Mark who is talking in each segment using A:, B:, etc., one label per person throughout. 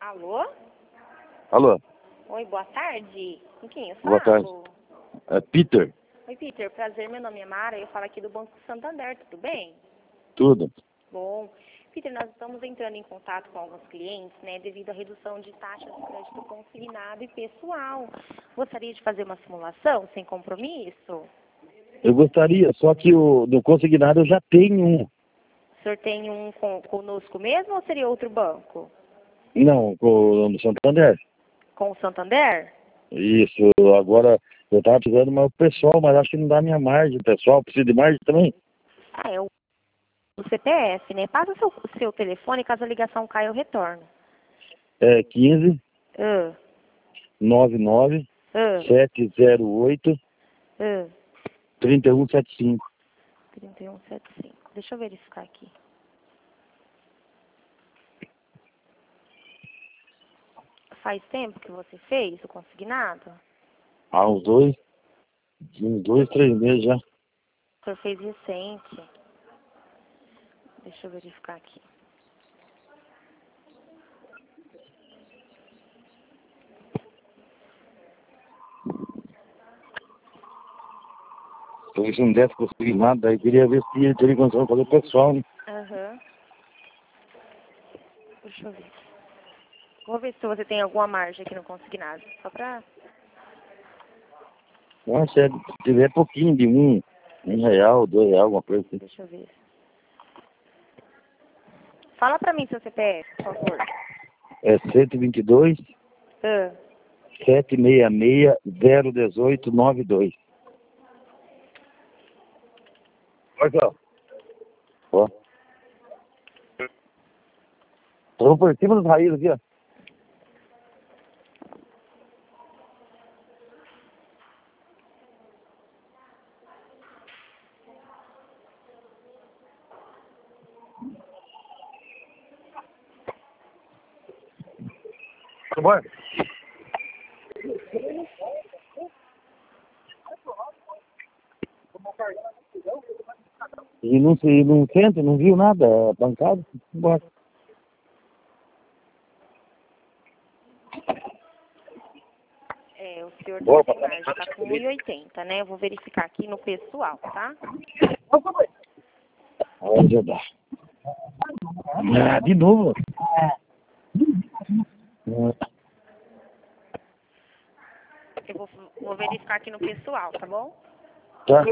A: Alô?
B: Alô,
A: Oi, boa tarde. Com quem eu
B: boa tarde.
A: falo?
B: É Peter,
A: Oi, Peter. Prazer, meu nome é Mara. Eu falo aqui do Banco Santander, tudo bem?
B: tudo.
A: Bom. Peter, nós estamos entrando em contato com alguns clientes, né, devido à redução de taxas de crédito consignado e pessoal. Gostaria de fazer uma simulação sem compromisso?
B: Eu gostaria, só que no consignado eu já tenho um.
A: O senhor tem um conosco mesmo ou seria outro banco?
B: Não, no Santander.
A: Com o Santander?
B: Isso, agora eu estava precisando mais o pessoal, mas acho que não dá minha margem, pessoal. Precisa de margem também?
A: Ah, é o CPF, né? Passa o seu telefone, caso a ligação caia, eu retorno.
B: É 15
A: Ah,
B: 99
A: ah,
B: 708
A: ah.
B: 3175.
A: 3175. Deixa eu verificar aqui. Faz tempo que você fez o consignado?
B: Há uns dois, 3 meses já.
A: O senhor fez recente. Deixa eu verificar aqui.
B: Porque se não desse consignado, daí queria ver se ele teria condição de fazer o pessoal, né?
A: Aham. Deixa eu ver. Vou ver se você tem alguma margem aqui no consignado. Só pra...
B: Nossa, se tiver pouquinho de R$ 1, R$ 2, alguma coisa assim.
A: Deixa eu ver. Fala pra mim seu CPF, por favor.
B: É 122
A: Ah,
B: 766 018 92. Olha só. Ó. Tô por cima das raízes aqui, ó. Bora. E não senta, não viu nada, bancado, bora.
A: é, o senhor tá
B: Bora,
A: sem
B: papai.
A: margem, tá com 1,80, né? Eu vou verificar aqui no pessoal, tá?
B: Onde dá? Ah, de novo.
A: Eu vou verificar aqui no pessoal, tá bom?
B: Tá?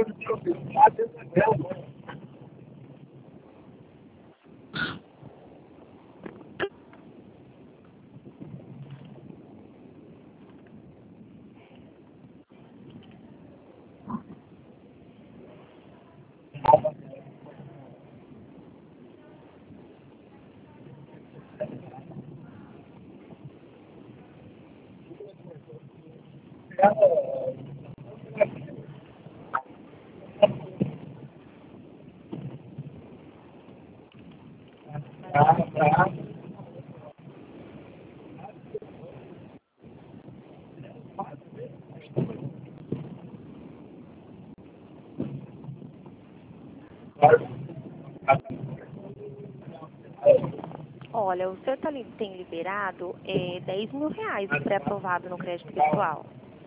A: Olha, o senhor tem liberado R$ 10.000 pré-aprovado no crédito pessoal.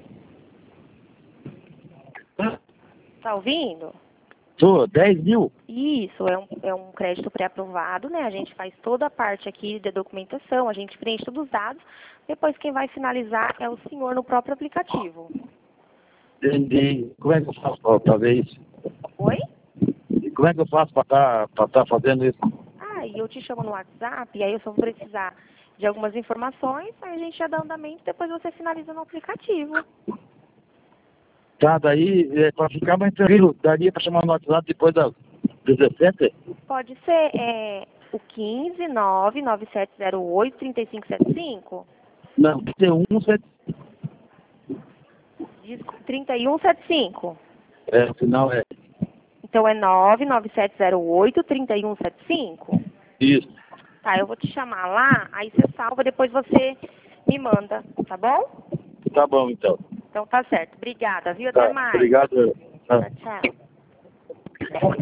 A: Tá ouvindo?
B: Tô, 10 mil?
A: Isso, é um crédito pré-aprovado, né? A gente faz toda a parte aqui da documentação, a gente preenche todos os dados. Depois quem vai finalizar é o senhor no próprio aplicativo.
B: Entendi. Como é que eu faço pra ver isso?
A: Oi?
B: E como é que eu faço pra tá fazendo isso?
A: Ah, e eu te chamo no WhatsApp, e aí eu só vou precisar de algumas informações, aí a gente já dá andamento, depois você finaliza no aplicativo.
B: Tá, daí, pra ficar mais tranquilo, daria pra chamar no WhatsApp depois das 17?
A: Pode ser o 15 99708 3575?
B: Não, tem um,
A: Desculpa, 3175.
B: o final é
A: Então é 99708 3175?
B: isso.
A: Tá, eu vou te chamar lá, aí você salva, depois você me manda, tá bom?
B: Tá bom, então.
A: Então tá certo. Obrigada, viu? Até
B: Tá,
A: mais.
B: obrigado. Tá.
A: Tchau, tchau.